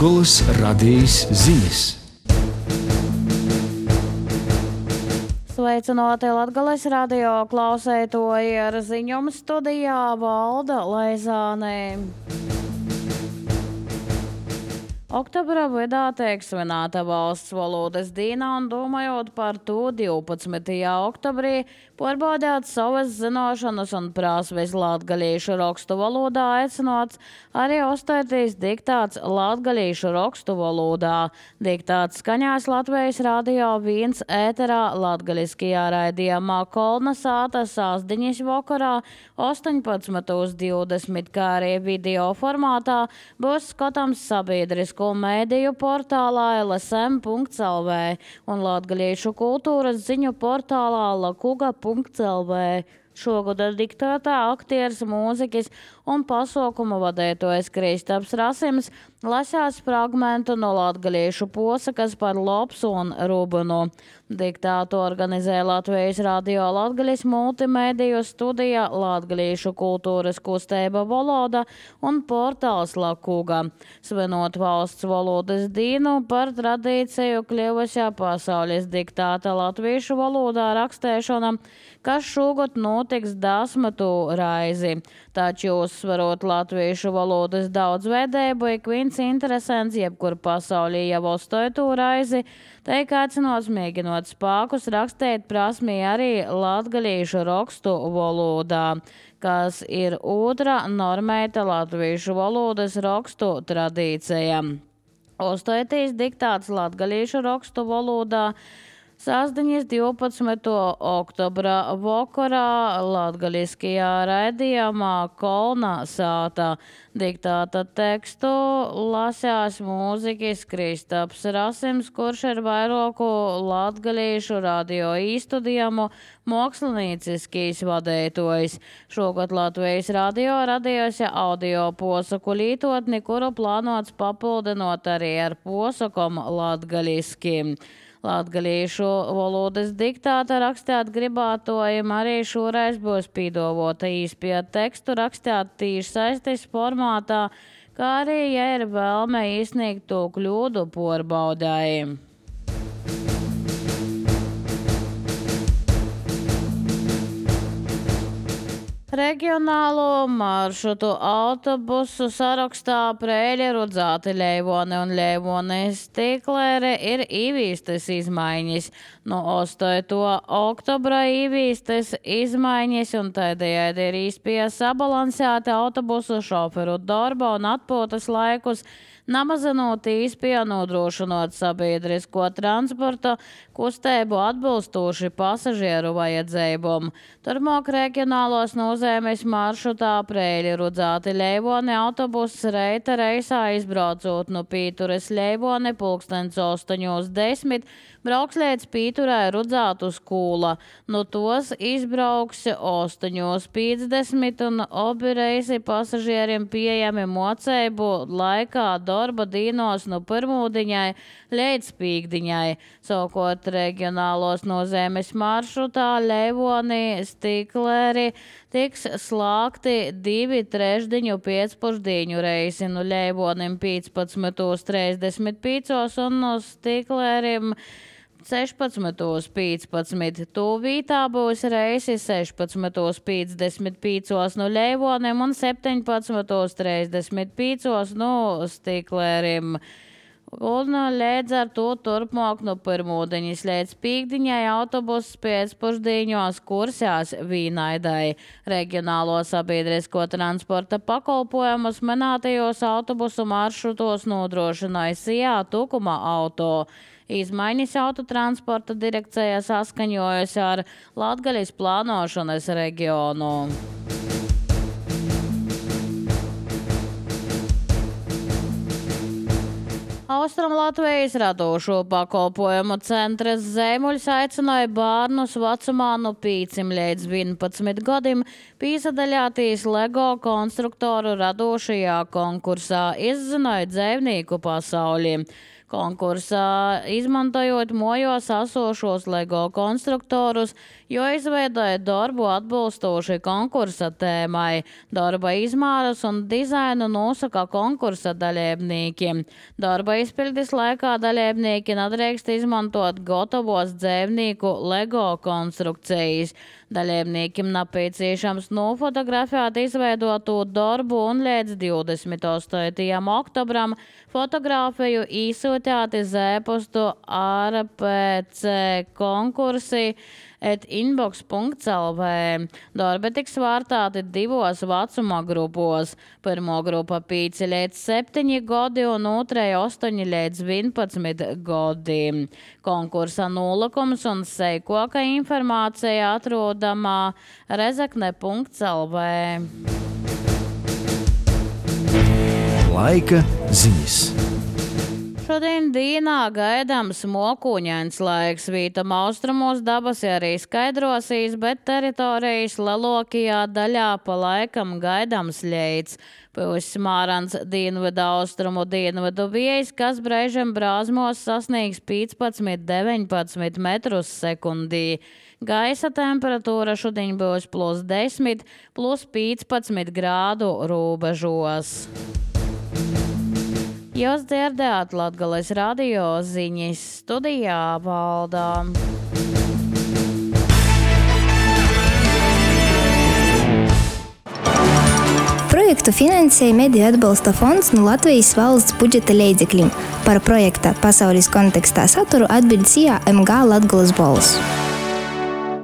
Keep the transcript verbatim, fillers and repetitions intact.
Latgolas radijas ziņas. Sveicināti Latgales radio klausētoji, ar ziņojumu studijā Valda Leizāne. Oktobra vidā tiek svinēta valsts valodas diena, un domājot par to divpadsmitajā oktobrī pārbaudīt savas zināšanas un prasmes latgalīšu rakstu valodā, aicinots arī uzstāties diktāts latgalīšu rakstu valodā. Diktāts skaņās Latvijas radio viens ēterā latgaliskajā raidījumā Kolna sāta sāsdiņas vakarā astoņpadsmit divdesmit, kā arī video formātā būs skatāms sabiedrisku mēdīju portālā el es em punkts el vē un latgalīšu kultūras ziņu portālā lakuga punkts el vē. Šogad diktētā aktieris, mūziķis un pasaukumu vadētojs Kristaps Rasims lasās fragmentu no latgalīšu posakas par Lopsu un Rubinu. Diktātu organizē Latvijas radio Latgalis multimēdiju studija Latgalīšu kultūras kustība Valoda un portāls Lakuga. Svinot valsts valodas dienu, par tradīciju kļuvušā pasaules diktāta latviešu valodā rakstēšana, kas šogad notiks desmitu raizi. Taču uzsverot latviešu valodas daudzveidību, ik viens interesants jebkur pasaulī jau uzstoju raizi, tiek aicināts mēģinot spēkus rakstīt prasmī arī latgalīšu rakstu valodā, kas ir otra normēta latviešu valodas rakstu tradīcija. Uzstojotīs diktāts latgalīšu rakstu valodā sāsdiņas divpadsmitā oktobra vakarā latgaliskajā raidījumā Kolna sāta. Diktāta tekstu lasās mūziķis Kristaps Rasims, kurš ir vairāku latgalīšu radio īstudījumu mākslinieciskīs vadētojs. Šogad Latvijas radio radījusi audio posaku lītotni, kuru plānots papildinot arī ar posakom latgaliski. Latgalīšu valodas diktāta rakstāt gribātojiem arī šoreiz būs pīdovota īspēt tekstu rakstāt tīši saistis formātā, kā arī, ja ir vēlme izsniegt to kļūdu porbaudāji. Reģionālo maršrutu autobusu sarakstā Preiļi, Rudzāti, Leivoni un Leivoni Stiklere ir īvīstas izmaiņas. No astoņā oktobra īvīstas izmaiņas un tādējādi ir īspēja sabalansēti autobusu šoferu darba un atpūtas laikus, namazinot īspēju nodrošinot sabiedrisko transporta kustību atbilstoši pasažieru vajadzībām. Turmāk reģionālos nozīmes maršrutā Preiļi, Rudzāti, Leivoni autobuss reita reisā izbraucot no Pīturas Leivoni pulkstens astoņos desmit, brauks līdz Pīturai Rudzātu skūla. No tos izbrauks astoņos piecdesmit un obi reisi pasažieriem pieejami moceibu laikā darba dīnos no pirmūdiņai līdz pīkdiņai. Savukārt reģionālos nozīmes maršrutā Leivoni Stikleri tiks slāgti divi trešdiņu pēcpusdiņu reisi no Leivonim piecpadsmit trīsdesmit piecos un no Stiklerim sešpadsmit piecpadsmit. Tuvītā būs reisi sešpadsmit piecdesmit piecos no Leivonim un septiņpadsmit trīsdesmit piecos no Stiklerim. Un līdz ar to turpmāk no pirmūdiņas līdz pīkdiņai autobuss pēcpusdiņos kursās Vīnaidai. Reģionālo sabiedrisko transporta pakalpojumus minētajos autobusu maršrutos nodrošināja Sijā Tukuma auto. Izmaiņas autotransporta direkcijā saskaņojas ar Latgalis plānošanas reģionu. Austrumlatvijas radošo pakalpojumu centra Zemuļs aicināja bērnus vecumā no pieciem līdz vienpadsmit gadiem pīsadaļātīs LEGO konstruktoru radošajā konkursā, izzināja dzēvnieku pasauli. konkursā, izmantojot mojos esošos LEGO konstruktorus, jo izveidoja darbu atbilstoši konkursa tēmai. Darba izmēras un dizainu nosaka konkursa dalībnieki. Darba izpildes laikā dalībnieki nedrīkst izmantot gatavos dzīvnieku LEGO konstrukcijas. Dalībniekiem nepieciešams nofotografēt izveidotu darbu un līdz divdesmit astotajam oktobram fotografiju īsūtāt uz e-pastu r p c konkursi et inbox punkts l v. Darbi tiks vērtēti divos vecuma grupos. Pirmo grupa pieci līdz septiņi gadi un otrai astoņi līdz vienpadsmit gadi. Konkursa nolūkums un seikoka informācija atrodamā rezekne punkts l v. Laika ziņas. Šodien dienā gaidāms mokuņains laiks. Vītam austrumos dabas arī skaidrosīs, bet teritorijas lielākajā daļā pa laikam gaidāms ļeids. Pūs smārans dienvidu austrumu dienvidu vējs, kas brēžam brāzmos sasniegs piecpadsmit deviņpadsmit metrus sekundī. Gaisa temperatūra šodien būs plus desmit, plus piecpadsmit grādu robežos. Jūs dzirdējāt Latgales radio ziņas, studijā Valdā. Projektu finansēja Mediju atbalsta fonds no Latvijas valsts budžeta līdzekļiem. Par projekta pasaules kontekstā saturu atbild C A M G Latgales balss.